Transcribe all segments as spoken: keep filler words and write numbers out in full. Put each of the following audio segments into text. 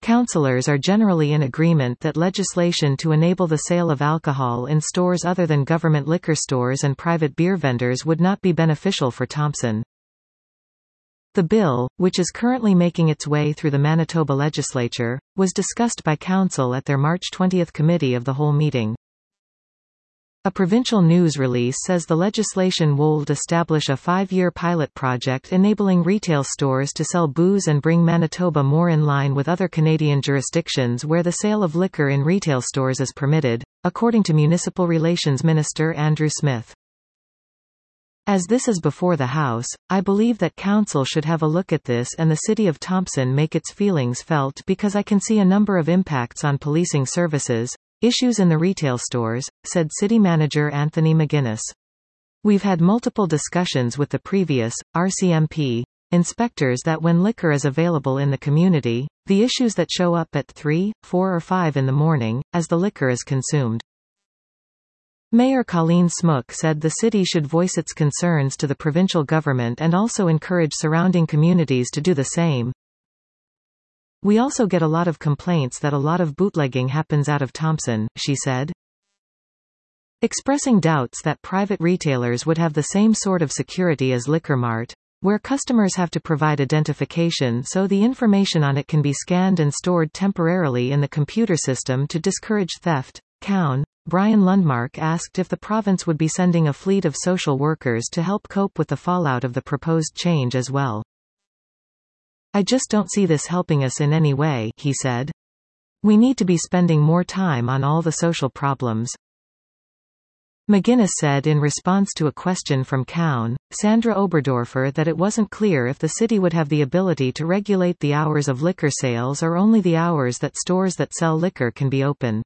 Councillors are generally in agreement that legislation to enable the sale of alcohol in stores other than government liquor stores and private beer vendors would not be beneficial for Thompson. The bill, which is currently making its way through the Manitoba legislature, was discussed by Council at their March twentieth Committee of the Whole meeting. A provincial news release says the legislation would establish a five-year pilot project enabling retail stores to sell booze and bring Manitoba more in line with other Canadian jurisdictions where the sale of liquor in retail stores is permitted, according to Municipal Relations Minister Andrew Smith. As this is before the House, I believe that Council should have a look at this and the City of Thompson make its feelings felt because I can see a number of impacts on policing services, issues in the retail stores, said City Manager Anthony McGuinness. We've had multiple discussions with the previous, R C M P, inspectors that when liquor is available in the community, the issues that show up at three, four or five in the morning, as the liquor is consumed. Mayor Colleen Smook said the city should voice its concerns to the provincial government and also encourage surrounding communities to do the same. We also get a lot of complaints that a lot of bootlegging happens out of Thompson, she said. Expressing doubts that private retailers would have the same sort of security as Liquor Mart, where customers have to provide identification so the information on it can be scanned and stored temporarily in the computer system to discourage theft. Cown, Brian Lundmark asked if the province would be sending a fleet of social workers to help cope with the fallout of the proposed change as well. I just don't see this helping us in any way, he said. We need to be spending more time on all the social problems. McGuinness said in response to a question from Cown, Sandra Oberdorfer, that it wasn't clear if the city would have the ability to regulate the hours of liquor sales or only the hours that stores that sell liquor can be open.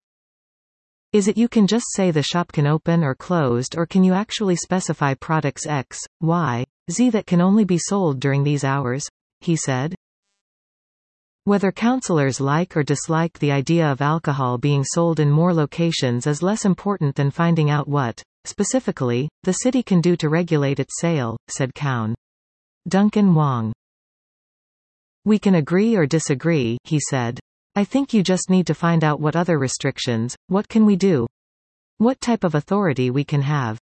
Is it you can just say the shop can open or closed, or can you actually specify products X, Y, Z that can only be sold during these hours? He said. Whether councillors like or dislike the idea of alcohol being sold in more locations is less important than finding out what, specifically, the city can do to regulate its sale, said Cown. Duncan Wong. We can agree or disagree, he said. I think you just need to find out what other restrictions, what can we do? What type of authority we can have.